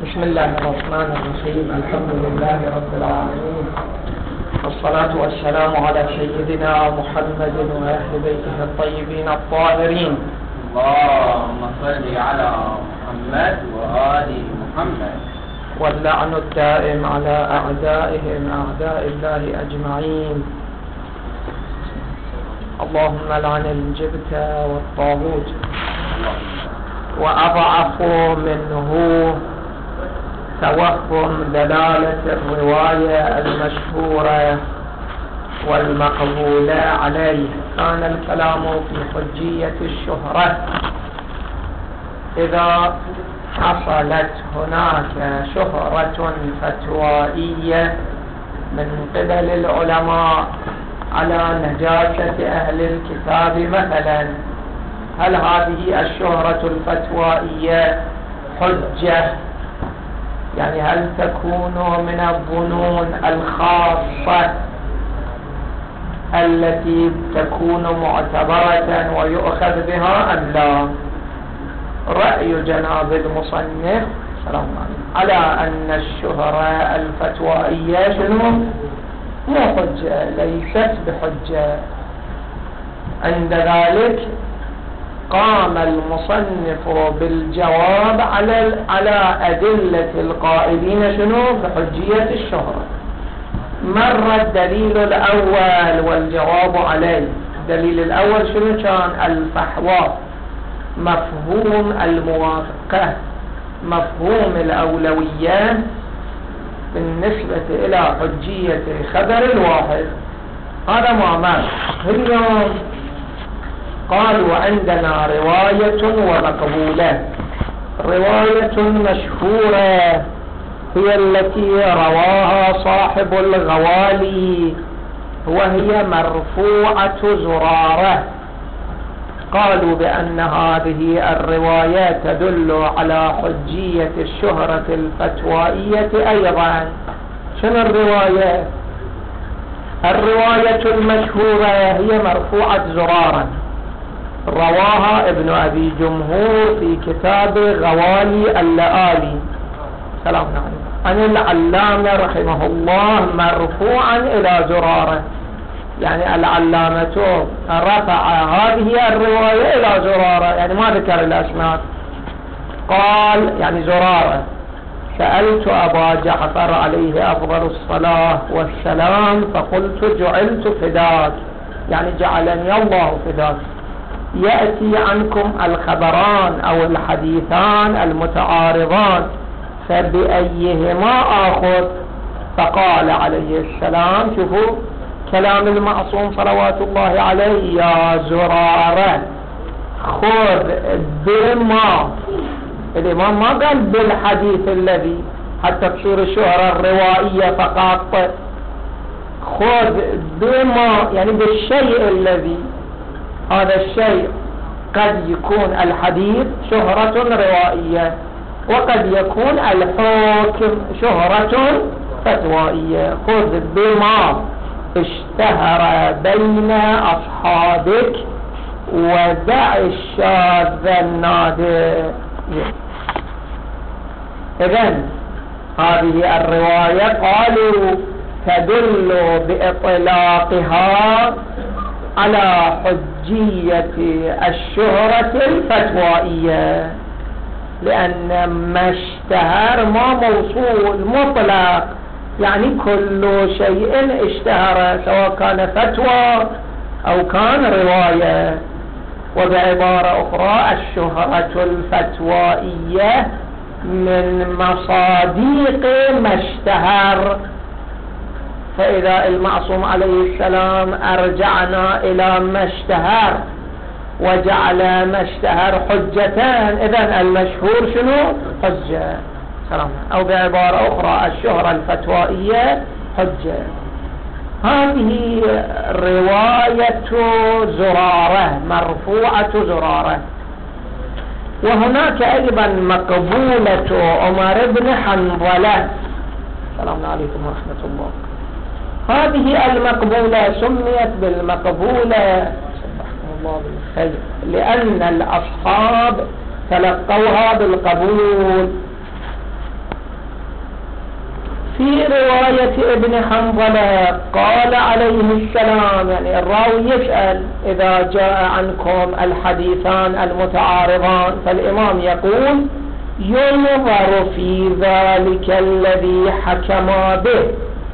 بسم الله الرحمن الرحيم. الحمد لله رب العالمين، والصلاة والسلام على سيدنا محمد وأهل بيته الطيبين الطاهرين. اللهم صل على محمد وآل محمد. واللعن الدائم على أعدائهم أعداء الله أجمعين. اللهم لعن الجبت والطاغوت. وأضعف منه توهم دلالة الرواية المشهورة والمقبولة عليه. كان الكلام في حجية الشهرة. إذا حصلت هناك شهرة فتوائية من قبل العلماء على نجاسة أهل الكتاب مثلا، هل هذه الشهرة الفتوائية حجة؟ يعني هل تكون من الظنون الخاصة التي تكون معتبرة ويؤخذ بها أم لا؟ رأي جناب المصنف سلام عليه على أن الشهرة الفتوائية شنو؟ مو حجة، ليست بحجة. عند ذلك قام المصنف بالجواب على أدلة القائلين شنو بحجية الشهرة. مر الدليل الأول والجواب عليه. الدليل الأول شنو كان؟ الفحوى، مفهوم الموافقة، مفهوم الأولوية بالنسبة إلى حجية خبر الواحد. هذا ما مر. اليوم قالوا عندنا رواية ومقبولة. رواية مشهورة هي التي رواها صاحب الغوالي، وهي مرفوعة زرارة. قالوا بأن هذه الرواية تدل على حجية الشهرة الفتوائية أيضا. شنو الرواية؟ الرواية المشهورة هي مرفوعة زرارة، رواها ابن أبي جمهور في كتاب غوالي اللآلي سلام عليكم عن العلامة رحمه الله مرفوعا إلى زرارة. يعني العلامة رفع هذه الرواية إلى زرارة، يعني ما ذكر الأسناد. قال يعني زرارة: سألت أبا جعفر عليه أفضل الصلاة والسلام فقلت جعلت فداك، يعني جعلني الله فداك، يأتي عنكم الخبران أو الحديثان المتعارضان فبأيهما آخذ؟ فقال عليه السلام، شوفوا كلام المعصوم صلوات الله عليه: يا زرارة خذ بما. الإمام ما قال بالحديث الذي حتى تصير الشهرة الروائية فقط. خذ بما يعني بالشيء الذي، هذا الشيء قد يكون الحديث شهرة روائية، وقد يكون الحكم شهرة فتوائية. خذ بما اشتهر بين أصحابك ودع الشاذ النادر. إذن هذه الرواية قالوا تدل بإطلاقها على حجية الشهرة الفتوائية، لأن ما اشتهر ما موصول مطلق، يعني كل شيء اشتهر سواء كان فتوى أو كان رواية. وبعبارة أخرى الشهرة الفتوائية من مصاديق ما اشتهر. فإذا المعصوم عليه السلام أرجعنا إلى ما اشتهر وجعل ما اشتهر حجتان، إذن المشهور شنو؟ حجة. أو بعبارة أخرى الشهرة الفتوائية حجة. هذه رواية زرارة مرفوعة زرارة. وهناك أيضا مقبولة عمر بن حنظلة السلام عليكم ورحمة الله. هذه المقبولة سميت بالمقبولة الله بالخير لأن الأصحاب تلقوها بالقبول. في رواية ابن حنظلة قال عليه السلام، يعني الراوي يسأل إذا جاء عنكم الحديثان المتعارضان، فالإمام يقول ينظر في ذلك الذي حكم به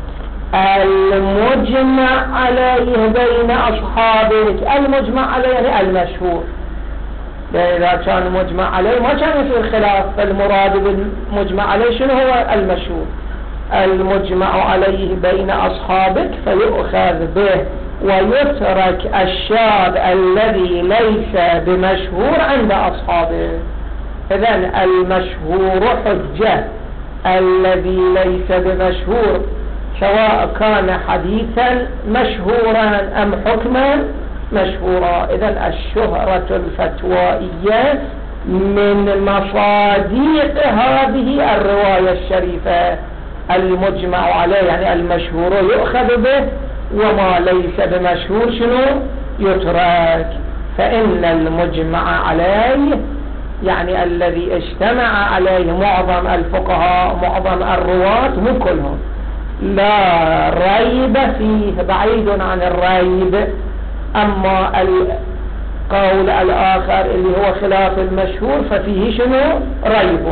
المجمع عليه بين أصحابه. المجمع عليه يعني المشهور، إذا كان مجمع عليه ما كان يصير خلاف، فالمراد بالمجمع عليه شنو هو؟ المشهور. المجمع عليه بين أصحابك فيؤخذ به، ويترك الشاذ الذي ليس بمشهور عند أصحابه. إذن المشهور حجة، الذي ليس بمشهور سواء كان حديثا مشهورا أم حكما مشهورا. إذن الشهرة الفتوائية من مصادق هذه الرواية الشريفة. المجمع عليه يعني المشهور يؤخذ به، وما ليس بمشهور شنو؟ يترك. فإن المجمع عليه يعني الذي اجتمع عليه معظم الفقهاء معظم الرواة، مو كلهم، لا ريب فيه، بعيد عن الريب. أما القول الآخر اللي هو خلاف المشهور ففيه شنو؟ ريب.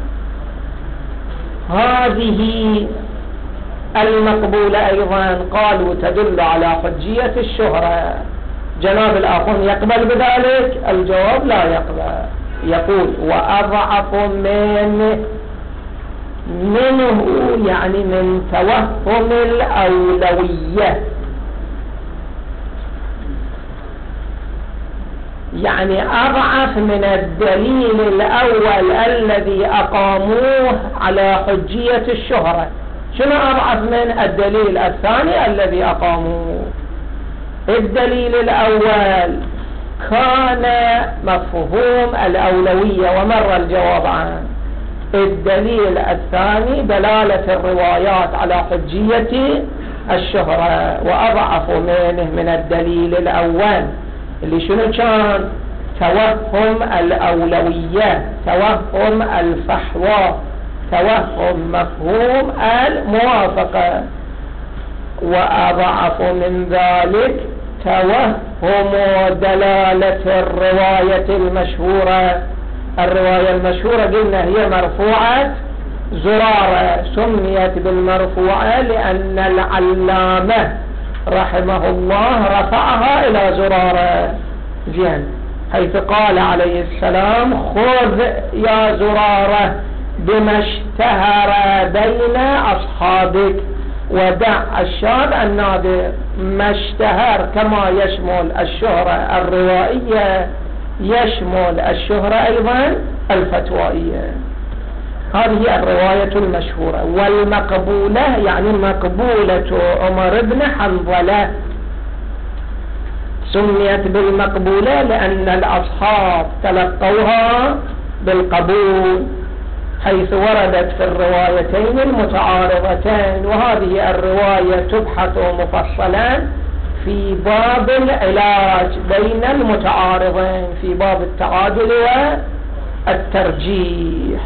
هذه المقبولة أيضا قالوا تدل على حجية الشهرة. جناب الآخر يقبل بذلك؟ الجواب لا يقبل. يقول وأضعف منه يعني من توهم الأولوية، يعني أضعف من الدليل الأول الذي أقاموه على حجية الشهرة. شنو أضعف من الدليل الثاني الذي أقاموه؟ الدليل الأول كان مفهوم الأولوية ومر الجواب عنه. الدليل الثاني دلالة الروايات على حجية الشهرة، وأضعف منه من الدليل الأول اللي شنو كان؟ توهم الأولوية، توهم الفحوى، توهم مفهوم الموافقة. وأضعف من ذلك توهم دلالة الرواية المشهورة. الرواية المشهورة قلنا هي مرفوعة زرارة، سميت بالمرفوعة لأن العلامة رحمه الله رفعها إلى زرارة. زين، حيث قال عليه السلام خذ يا زرارة بما اشتهر بين أصحابك ودع الشاذ النادر. ما اشتهر كما يشمل الشهرة الروائية يشمل الشهرة أيضا الفتوائية. هذه الرواية المشهورة. والمقبولة يعني مقبولة عمر بن حنظلة، سميت بالمقبولة لأن الأصحاب تلقوها بالقبول، حيث وردت في الروايتين المتعارضتين. وهذه الرواية تبحث مفصلا في باب العلاج بين المتعارضين، في باب التعادل والترجيح.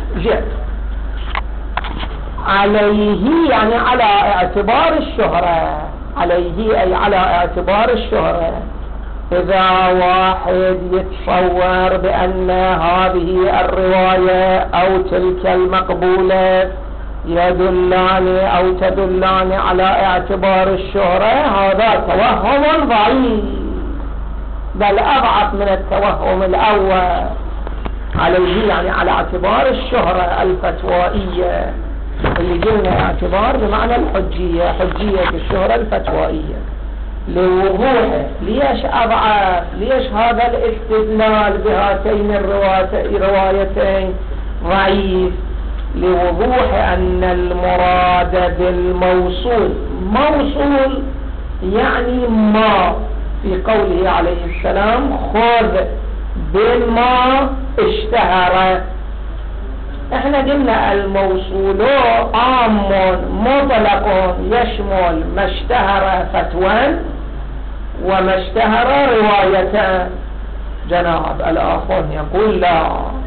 عليه يعني على اعتبار الشهرة، عليه أي على اعتبار الشهرة. إذا واحد يتصور بأن هذه الرواية أو تلك المقبولة يدلان أو تدلان على اعتبار الشهرة، هذا توهم ضعيف، بل أضعف من التوهم الأول. عليه يعني على اعتبار الشهرة الفتوائية، اللي قلنا اعتبار بمعنى الحجية، حجية الشهرة الفتوائية لوضوحه. ليش أضعف؟ ليش هذا الاستدلال بهاتين الروايتين ضعيف؟ لوضوح أن المراد بالموصول، موصول يعني ما، في قوله عليه السلام خذ بما اشتهر. احنا قلنا الموصول عام مطلق يشمل ما اشتهر فتوى وما اشتهر رواية. جناب الآخر يقول لا،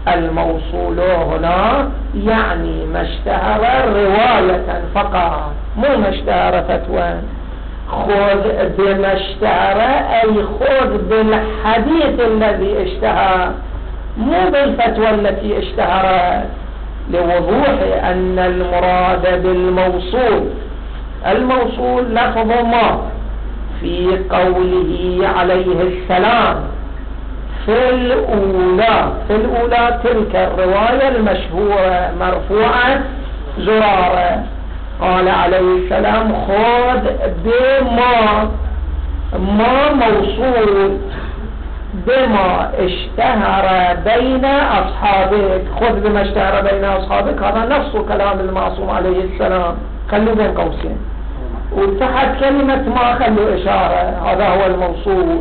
الموصول هنا يعني ما اشتهر رواية فقط، مو ما اشتهر فتوى. خذ بما اشتهر أي خذ بالحديث الذي اشتهر، مو بالفتوى التي اشتهرت، لوضوح أن المراد بالموصول، الموصول لفظ ما في قوله عليه السلام في الأولى تلك الرواية المشهورة مرفوعة زرارة، قال عليه السلام خذ بما، ما موصول بما اشتهر بين أصحابك، خذ بما اشتهر بين أصحابك، هذا نفس كلام المعصوم عليه السلام، خلوا بين قوسين، وتحت كلمة ما خلوا إشارة، هذا هو الموصول.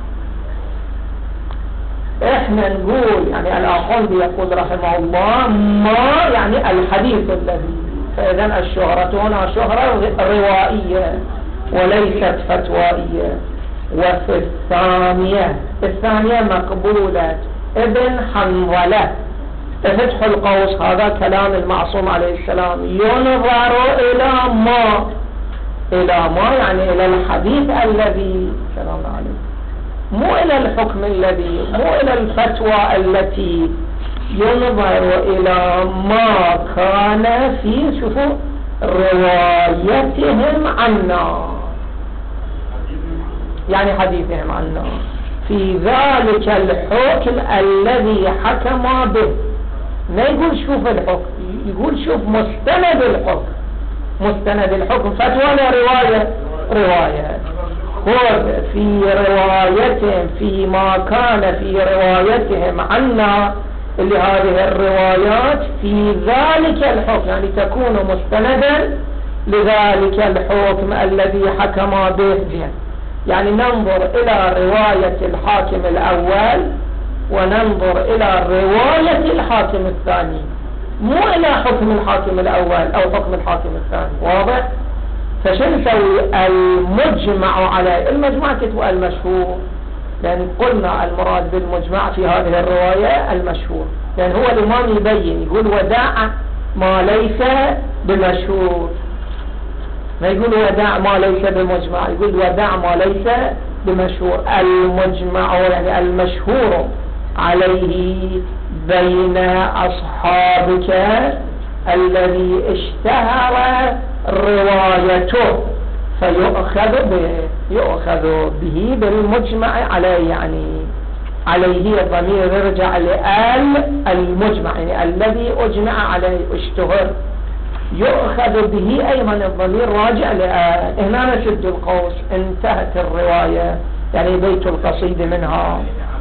احنا نقول يعني الآخوندي يقول رحمه الله ما يعني الحديث الذي، فإذا الشهرة هنا شهرة روائية وليست فتوائية. وفي الثانية مقبولة ابن حنظلة فتح القوس، هذا كلام المعصوم عليه السلام، ينظر إلى ما يعني إلى الحديث الذي سلام عليه، مو إلى الحكم الذي، مو إلى الفتوى التي، ينظر إلى ما كان في شوفوا روايتهم عنا، يعني حديثهم عنا في ذلك الحكم الذي حكم به. ما يقول شوف الحكم، يقول شوف مستند الحكم، مستند الحكم فتوى ولا رواية. خذ في روايتهم فيما كان في روايتهم عنا، اللي هذه الروايات في ذلك الحكم يعني تكون مستندا لذلك الحكم الذي حكم به. يعني ننظر إلى رواية الحاكم الأول وننظر إلى رواية الحاكم الثاني، مو إلى حكم الحاكم الأول أو حكم الحاكم الثاني، واضح؟ فشو نسوي؟ المجمع عليه، المجمع كتب المشهور، لأن قلنا المراد بالمجمع في هذه الرواية المشهور، لأن هو الإمام يبين يقول ودع ما ليس بمشهور، ما يقول ودع ما ليس بمجمع، يقول ودع ما ليس بمشهور. المجمع يعني المشهور عليه بين أصحابك الذي اشتهر روايته يؤخذ به بالمجمع عليه، يعني عليه الضمير يرجع للمجمع يعني الذي أجمع عليه اشتهر، يؤخذ به أيضا الضمير راجع هنا نشد القوس، انتهت الرواية يعني بيت القصيد منها،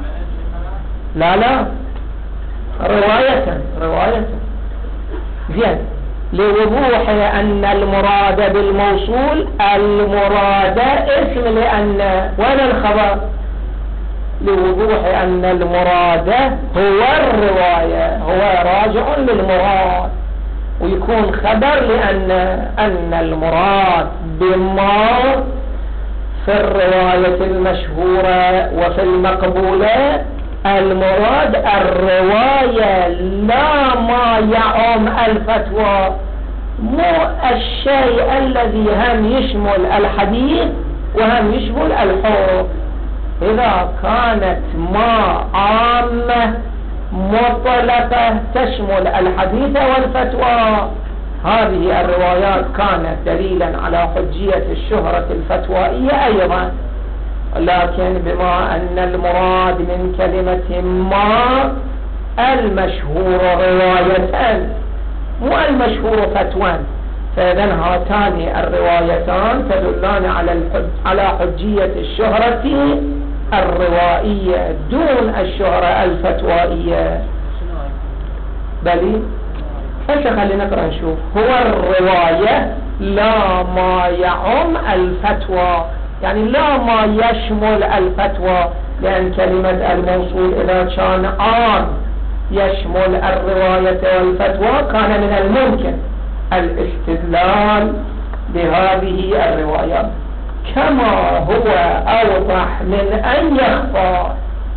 لا رواية زين، لوضوح أن المراد بالموصول المراد اسم، لأن وين الخبر؟ لوضوح أن المراد هو الرواية، هو راجع للمراد، ويكون خبر لأن المراد بما في الرواية المشهورة وفي المقبولة، المراد الرواية لا ما يعم الفتوى، مو الشيء الذي هم يشمل الحديث وهم يشمل الحكم. إذا كانت ما عامة مطلقة تشمل الحديث والفتوى، هذه الروايات كانت دليلا على حجية الشهرة الفتوائية أيضا، لكن بما أن المراد من كلمة ما المشهور رواية مو المشهور فتوى، فإذا هاتان الروايتان تدلان على حجية الشهرة الروائية دون الشهرة الفتوائية. بلي هسه خلينا نقرأ نشوف. هو الرواية لا ما يعم الفتوى، يعني لا ما يشمل الفتوى، لأن كلمة الموصول إذا كان عام يشمل الرواية والفتوى كان من الممكن الاستدلال بهذه الروايات، كما هو أوضح من أن يخفى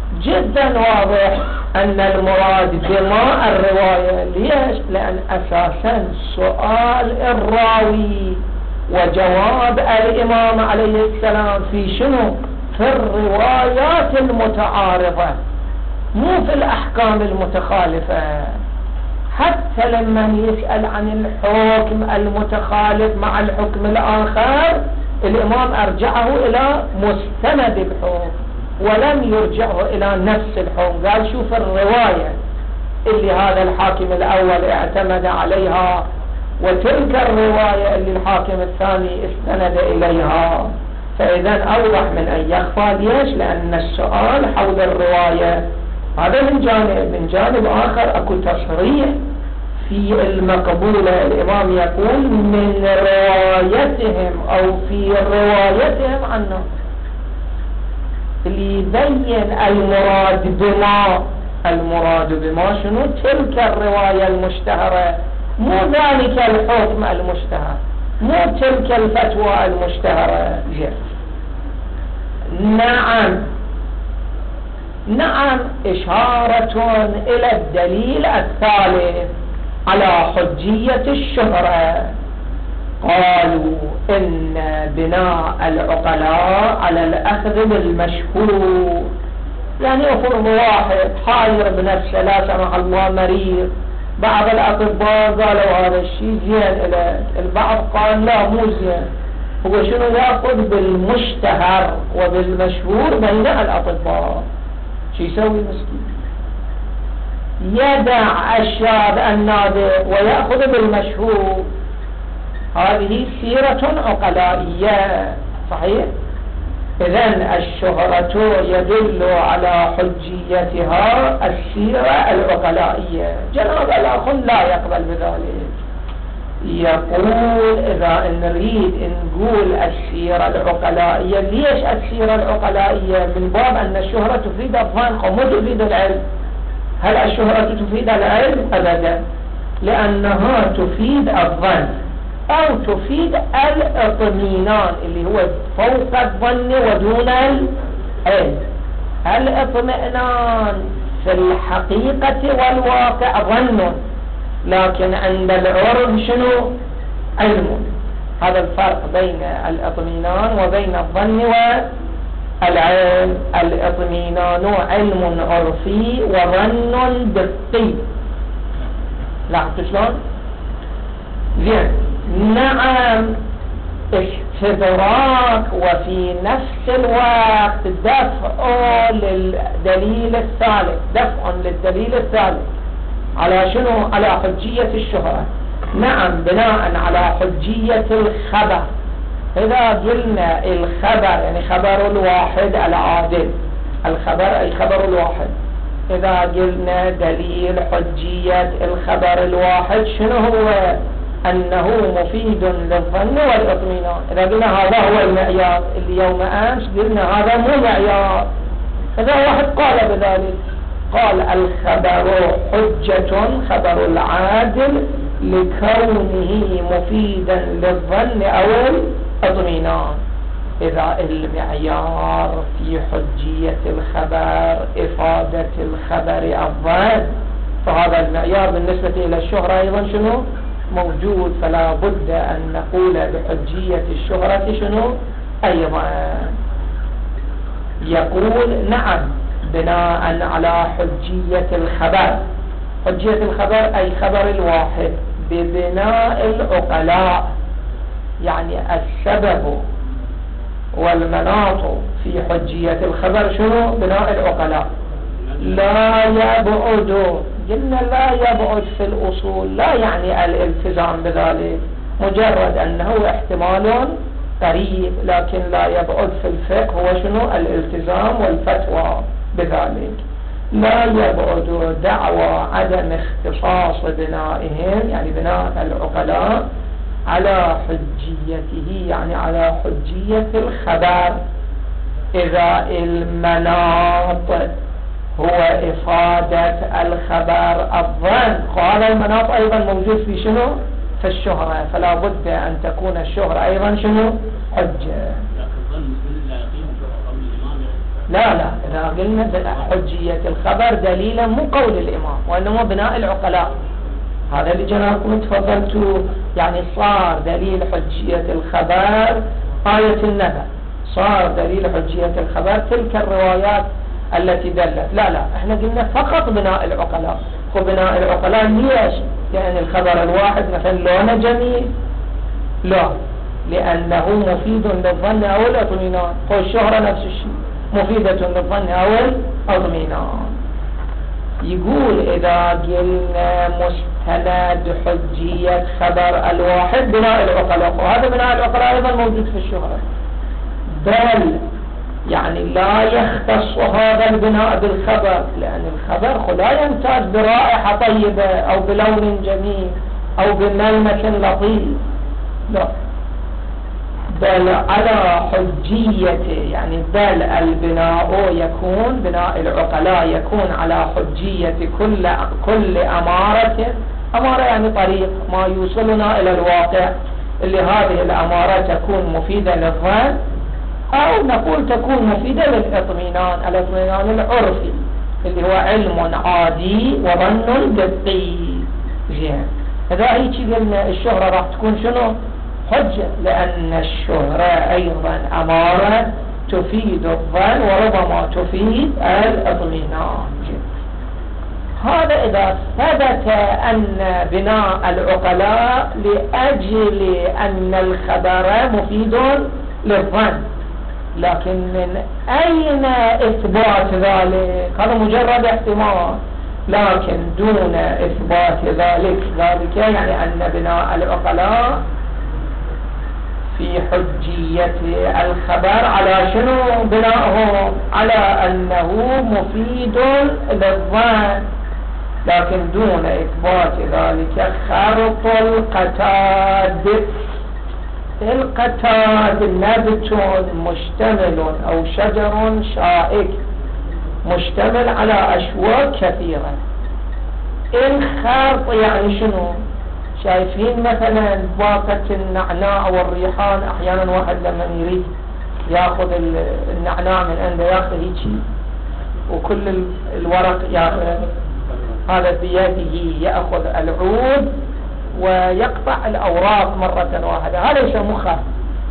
جدا واضح أن المراد بما الرواية. ليش؟ لأن أساسا سؤال الراوي وجواب الإمام عليه السلام في شنو؟ في الروايات المتعارضة، مو في الأحكام المتخالفة. حتى لما يسأل عن الحكم المتخالف مع الحكم الآخر، الإمام أرجعه إلى مستند الحكم ولم يرجعه إلى نفس الحكم. قال شوف الرواية اللي هذا الحاكم الأول اعتمد عليها، وتلك الرواية اللي الحاكم الثاني استند إليها. فإذا أوضح من أن يخفى. ليش؟ لأن السؤال حول الرواية هذا من جانب. من جانب آخر أكو تصريح في المقبولة، الإمام يقول من روايتهم أو في روايتهم عنه، اللي يبين المراد بما شنو؟ تلك الرواية المشتهرة، مو ذلك الحكم المشتهر، مو تلك الفتوى المشتهرة. نعم إشارة إلى الدليل الثالث على حجية الشهرة. قالوا إن بناء العقلاء على الأخذ بالمشهور. يعني أفرض واحد حاير بنفسه، لا سمح الله مريض، بعض الأطباء قالوا هذا الشيء زين لك، البعض قال لا مو زين. هو شنو يأخذ بالمشتهر وبالمشهور بين الأطباء. شو يسوي المسكين؟ يدع الشاب النادر ويأخذ بالمشهور. هذه سيرة عقلائية. صحيح؟ إذن الشهرة يدل على حجيتها السيرة العقلائية. جناب الأخ لا يقبل بذلك، يقول إذا نريد نقول السيرة العقلائية. ليش السيرة العقلائية؟ من باب أن الشهرة تفيد الظن ومو تفيد العلم. هل الشهرة تفيد العلم؟ أبدا، لأنها تفيد الظن أو تفيد الاطمئنان اللي هو فوق الظن ودون العلم. الاطمئنان في الحقيقة والواقع ظن، لكن عند العرف شنو؟ علم. هذا الفرق بين الاطمئنان وبين الظن والعلم. الاطمئنان علم عرفي وظن دقي. لاحظت شلون؟ زين. نعم استدراك وفي نفس الوقت دفع للدليل الثالث على شنو؟ على حجية الشهرة. نعم بناء على حجية الخبر. إذا قلنا الخبر يعني خبر الواحد العادل، الخبر أي خبر الواحد. إذا قلنا دليل حجية الخبر الواحد شنو هو؟ أنه مفيد للظن والإطمئنان. إذا قلنا هذا هو المعيار، اللي يوم أمس قلنا هذا مو معيار. إذا واحد قال بذلك، قال الخبر حجة، خبر العادل لكونه مفيدا للظن أو الإطمئنان. إذا المعيار في حجية الخبر إفادة الخبر الظن، فهذا المعيار بالنسبة إلى الشهرة أيضا شنو؟ موجود. فلا بد أن نقول بحجية الشهرة شنو؟ أيضا. يقول نعم بناء على حجية الخبر. حجية الخبر أي خبر الواحد ببناء العقلاء، يعني السبب والمناط في حجية الخبر شنو؟ بناء العقلاء. لا يبعد، قلنا لا يبعد في الأصول لا يعني الالتزام بذلك، مجرد أنه احتمال قريب، لكن لا يبعد في الفقه هو شنو؟ الالتزام والفتوى بذلك. لا يبعد دعوى عدم اختصاص بنائهم، يعني بناء العقلاء، على حجيته، يعني على حجية الخبر. إذا المناط هو إفادة الخبر الظن، قال المناط أيضا موجود في شنو؟ في الشهرة. فلا بد أن تكون الشهرة أيضا شنو؟ حجة. لا إذا قلنا حجية الخبر دليلا مو قول الإمام وإنما بناء العقلاء، هذا اللي جناكم تفضلتوا، يعني صار دليل حجية الخبر آية النبأ، صار دليل حجية الخبر تلك الروايات التي دلت. لا احنا قلنا فقط بناء العقلاء. وبناء العقلاء ليش؟ لأن الخبر الواحد مثلا لونه جميل، لا، لأنه مفيد للظن أو الإطمئنان، والشهرة نفس الشيء مفيدة للظن أو الإطمئنان. يقول إذا قلنا مستند حجية خبر الواحد بناء العقلاء، وهذا بناء العقلاء أيضا موجود في الشهرة، بل يعني لا يختص هذا البناء بالخبر، لأن الخبر لا يمتاز برائحة طيبة أو بلون جميل أو بملمس لطيف، لا، بل على حجيته، يعني بل البناء يكون بناء العقلاء يكون على حجية كل أمارة يعني طريق ما يوصلنا إلى الواقع، اللي هذه الأمارة تكون مفيدة للظن أو نقول تكون مفيدة للإطمئنان، الاطمئنان العرفي اللي هو علم عادي وظن دقي. زين، إذا هيك قلنا الشهرة راح تكون شنو؟ حجة، لأن الشهرة أيضا أمارة تفيد الظن وربما تفيد الإطمئنان. هذا إذا ثبت أن بناء العقلاء لأجل أن الخبر مفيد للظن، لكن من أين إثبات ذلك؟ هذا مجرد احتمال، لكن دون إثبات ذلك يعني أن بناء العقلاء في حجية الخبر على شنو بناءه؟ على أنه مفيد للظن، لكن دون إثبات ذلك. خرط القتاد نبت مشتمل أو شجر شائك مشتمل على أشواك كثيرة. الخرط يعني شنو؟ شايفين مثلا باقة النعناع والريحان، أحيانا واحد لما يريد ياخذ النعناع من عنده ياخذ هيك وكل الورق ياخذ، هذا بيده يأخذ العود ويقطع الأوراق مرة واحدة، هذا يسموه خرط.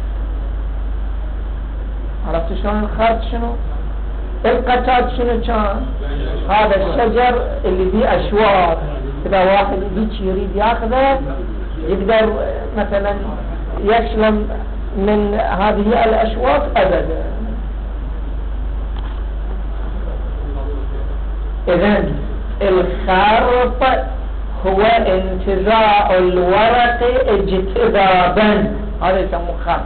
عرفتوا شلون الخرط شنو؟ القتاد شنو كان؟ هذا الشجر اللي فيه أشواك، إذا واحد هيك يريد ياخذه يقدر مثلا يسلم من هذه الأشواك أبدا. إذن الخرط هو انتزاع الورق اجتذابا، هذا يسموه خرط.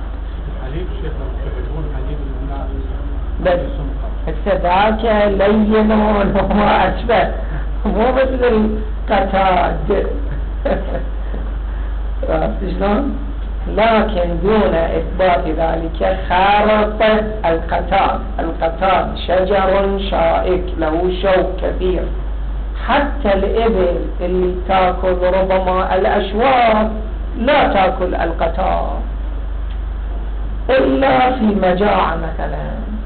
بس السباكة لين وما أشبه، مو مثل القتاد شلون؟ لكن دون إثبات ذلك. خرط القتاد شجر شائك له شوك كثير، حتى الإبل اللي تأكل ربما الأشواك لا تأكل القتاد إلا في مجاعة مثلا.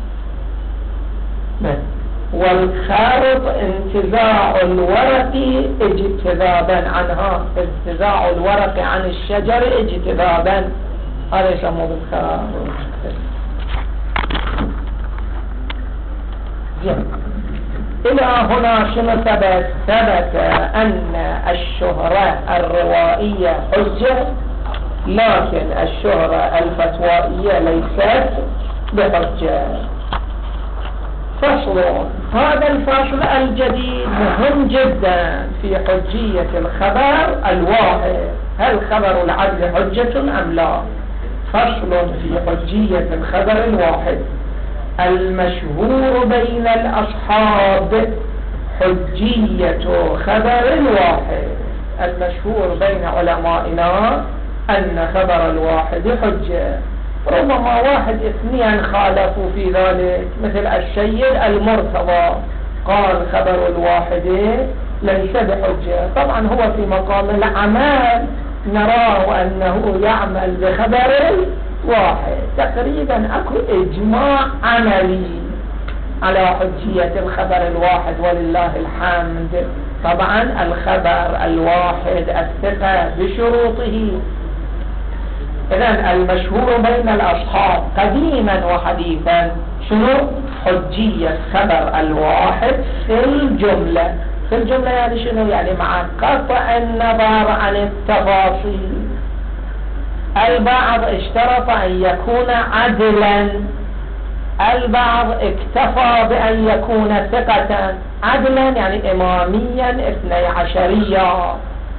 والخرط انتزاع الورق اجتذابا عنها، انتزاع الورق عن الشجر اجتذابا، هذا يسموه بالخرط. إلى هنا شنو ثبت؟ ثبت أن الشهرة الروائية حجة، لكن الشهرة الفتوائية ليست بحجة. فصل، هذا الفصل الجديد مهم جدا في حجية الخبر الواحد، هل خبر العدل حجة أم لا؟ فصل في حجية الخبر الواحد. المشهور بين الأصحاب حجية خبر الواحد، المشهور بين علمائنا أن خبر الواحد حجة. ربما واحد اثنين خالفوا في ذلك، مثل السيد المرتضى قال خبر الواحد ليس بحجة. طبعا هو في مقام العمل نراه أنه يعمل بخبر واحد، تقريبا أكو إجماع عملي على حجية الخبر الواحد ولله الحمد. طبعا الخبر الواحد الثقة بشروطه. إذن المشهور بين الأصحاب قديما وحديثا شنو؟ حجية خبر الواحد في الجملة. في الجملة يعني شنو؟ يعني مع قطع النظر عن التفاصيل. البعض اشترط أن يكون عدلا، البعض اكتفى بأن يكون ثقة. عدلا يعني إماميا 12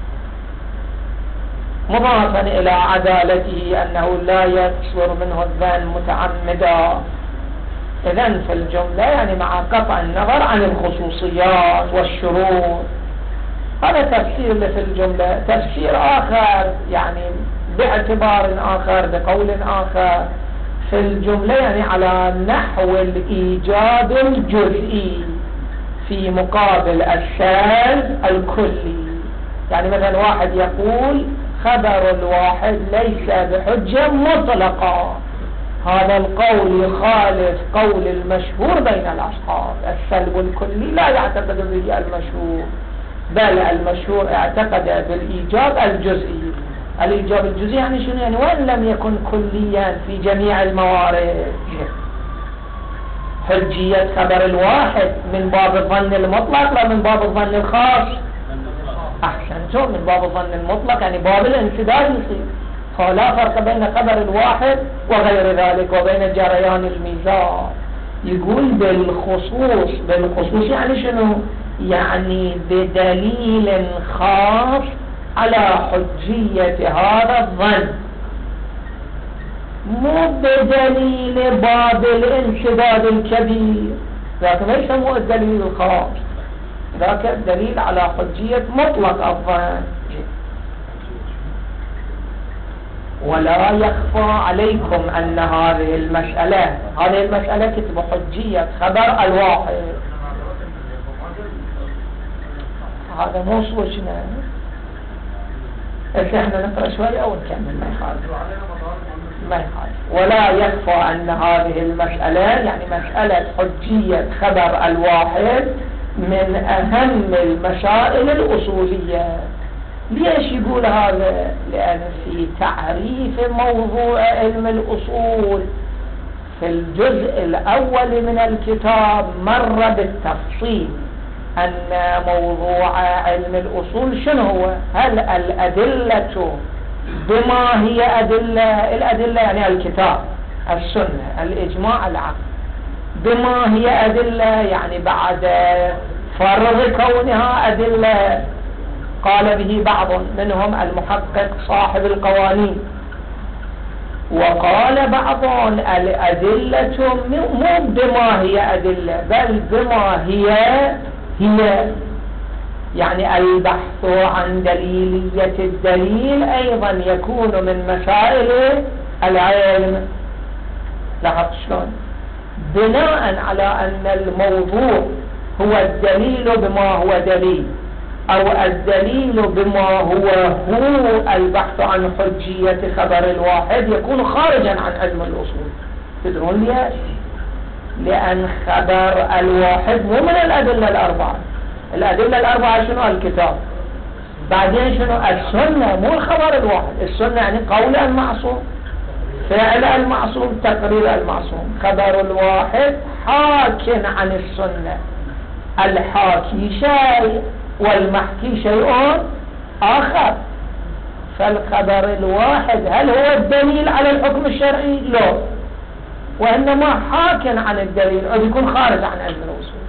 مضافا إلى عدالته أنه لا يكثر منه الظن متعمدا. إذن في الجملة يعني مع قطع النظر عن الخصوصيات والشروط. هذا تفسير في الجملة. تفسير آخر يعني باعتبار آخر بقول آخر في الجملة يعني على نحو الإيجاب الجزئي في مقابل الشاذ الكلي. يعني مثلا واحد يقول خبر الواحد ليس بحجة مطلقة، هذا القول يخالف قول المشهور بين الأصحاب. السلب الكلي لا يعتقد به المشهور، بل المشهور اعتقد بالإيجاب الجزئي. الإيجاب الجزئي يعني شنو؟ يعني وإن لم يكن كليا في جميع الموارد. حجية خبر الواحد من باب الظن المطلق لا من باب الظن الخاص؟ أحسنتم، من باب الظن المطلق يعني باب الانسداد يصير. فلا فرق بين خبر الواحد وغير ذلك وبين جريان الميزان. يقول بالخصوص. بالخصوص يعني شنو؟ يعني بدليل خاص على حجية هذا الظن، مو بدليل باب الانسداد الكبير، ذاك ما يسموه الدليل الخاص، ذاك الدليل على حجية مطلق الظن. ولا يخفى عليكم أن هذه المسألة كتب حجية خبر الواحد. هذا مو صوتنا. احنا نقرأ شوية أو نكمل؟ ما يخالف. ولا يخفى أن هذه المسألة يعني مسألة حجية خبر الواحد من أهم المسائل الأصولية. ليش يقول هذا؟ لأن في تعريف موضوع علم الأصول في الجزء الأول من الكتاب مر بالتفصيل أن موضوع علم الأصول شنو هو؟ هل الأدلة بما هي أدلة؟ الأدلة يعني الكتاب، السنة، الإجماع، العقل. بما هي أدلة يعني بعد فرض كونها أدلة قال به بعض منهم المحقق صاحب القوانين، وقال بعضهم الأدلة مو بما هي أدلة بل بما هي يعني البحث عن دليلية الدليل أيضا يكون من مسائل العلم. لاحظت شلون؟ بناء على أن الموضوع هو الدليل بما هو دليل أو الدليل بما هو البحث عن حجية خبر الواحد يكون خارجا عن علم الأصول. تدرون ليش؟ لأن خبر الواحد مو من الأدلة الأربعة. الأدلة الأربعة شنو؟ الكتاب، بعدين شنو؟ السنة، مو الخبر الواحد. السنة يعني قول المعصوم، فعل المعصوم، تقرير المعصوم. خبر الواحد حاكٍ عن السنة، الحاكي شيء والمحكي شيء آخر. فالخبر الواحد هل هو الدليل على الحكم الشرعي؟ لا، وإنما حاكٍ عن الدليل أو يكون خارج عن علم الأصول.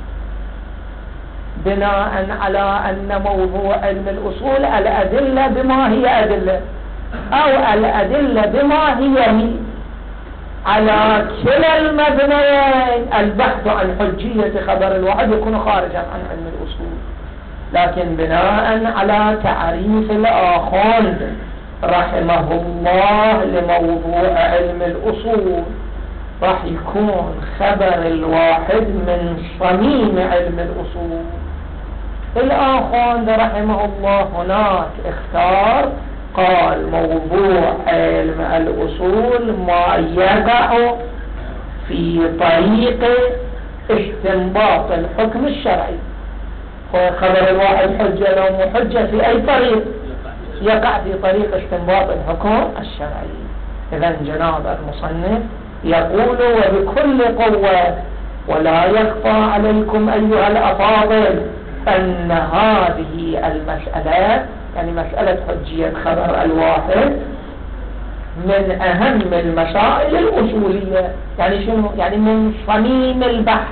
بناء على أن موضوع علم الأصول الأدلة بما هي أدلة أو الأدلة بما هي على كلا المبنيين البحث عن حجية خبر الواحد يكون خارجا عن علم الأصول. لكن بناء على تعريف الآخوند رحمه الله لموضوع علم الأصول راح يكون خبر الواحد من صميم علم الأصول. الآخوند رحمه الله هناك اختار قال موضوع علم الأصول ما يقع في طريق استنباط الحكم الشرعي. خبر الواحد حجة لو مو حجة في أي طريق؟ يقع في طريق استنباط الحكم الشرعي. إذن جناب المصنف يقول وبكل قوة ولا يخفى عليكم أيها الأفاضل أن هذه المسألة يعني مسألة حجية خبر الواحد من أهم المسائل الأصولية. يعني شنو؟ يعني من صميم البحث،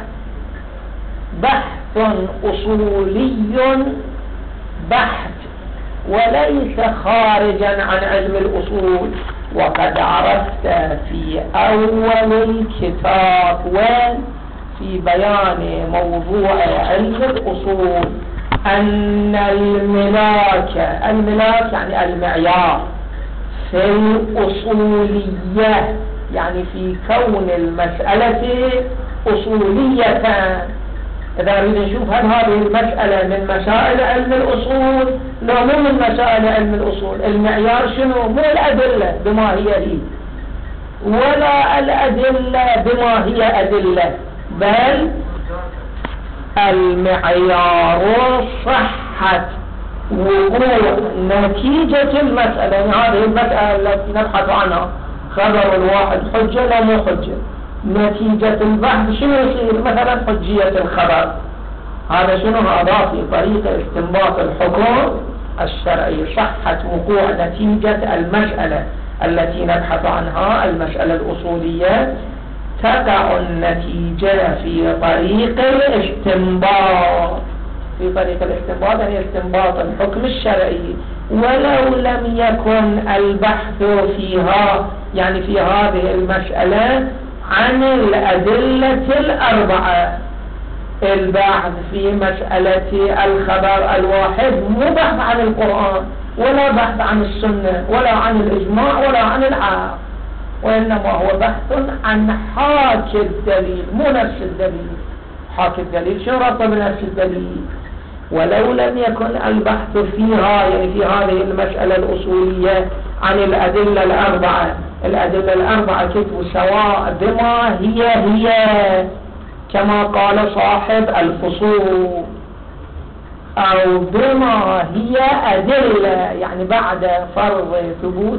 بحث أصولي بحث وليس خارجا عن علم الأصول. وقد عرفت في أول الكتاب وفي بيان موضوع علم الأصول أن الملاك يعني المعيار في الأصولية يعني في كون المسألة أصولية. إذا نريد نشوف هل هذه المسألة من مسائل علم الأصول لا مو من مسائل علم الأصول. المعيار شنو؟ مو الأدلة بما هي ولا الأدلة بما هي أدلة، بل المعيار صحة وقوع نتيجة المسألة. يعني هذه المسألة التي نبحث عنها خبر الواحد حجة لا مو حجة، نتيجة البحث شنو يصير؟ مثلا حجية الخبر، هذا شنو؟ هذا في طريقة استنباط الحكم الشرعي. صحة وقوع نتيجة المسألة التي نبحث عنها المسألة الأصولية تقع النتيجة في طريق الاستنباط. في طريق الاستنباط يعني استنباط الحكم الشرعي ولو لم يكن البحث فيها يعني في هذه المسألة عن الأدلة الأربعة. البحث في مسألة الخبر الواحد مو بحث عن القرآن ولا بحث عن السنة ولا عن الإجماع ولا عن العقل، وإنما هو بحث عن حاكي الدليل مو نفس الدليل. حاكي الدليل شو ربطه بنفس الدليل؟ ولو لم يكن البحث فيها يعني في هذه المسألة الأصولية عن الأدلة الأربعة، الأدلة الأربعة كتبوا سواء بما هي كما قال صاحب الفصول أو بما هي أدلة يعني بعد فرض ثبوت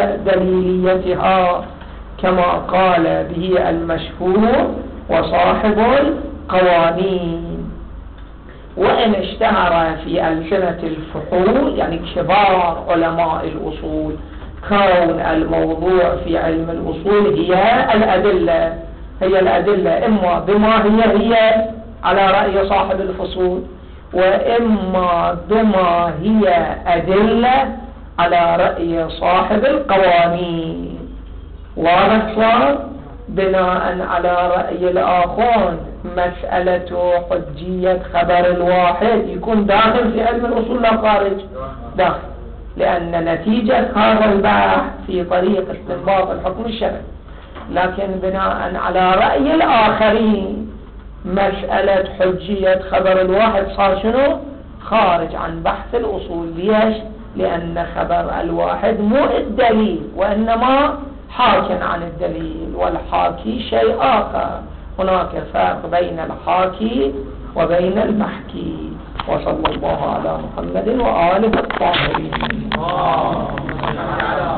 دليليتها كما قال به المشهور وصاحب القوانين. وإن اشتهر في ألسنة الفحول يعني كبار علماء الأصول كون الموضوع في علم الأصول هي الأدلة إما بما هي على رأي صاحب الفصول، وإما بما هي أدلة على رأي صاحب القوانين. واضح صار؟ بناء على رأي الآخرون مسألة حجية خبر الواحد يكون داخل في علم الأصول لا خارج؟ داخل، لأن نتيجة هذا البحث في طريق استنباط الحكم الشرعي. لكن بناء على رأي الآخرين مسألة حجية خبر الواحد صار شنو؟ خارج عن بحث الأصول. ليش؟ لأن خبر الواحد مو الدليل وإنما حاكٍ عن الدليل، والحاكي شيء آخر. هناك فرق بين الحاكي وبين المحكي. وصلى الله على محمد وآله الطاهرين.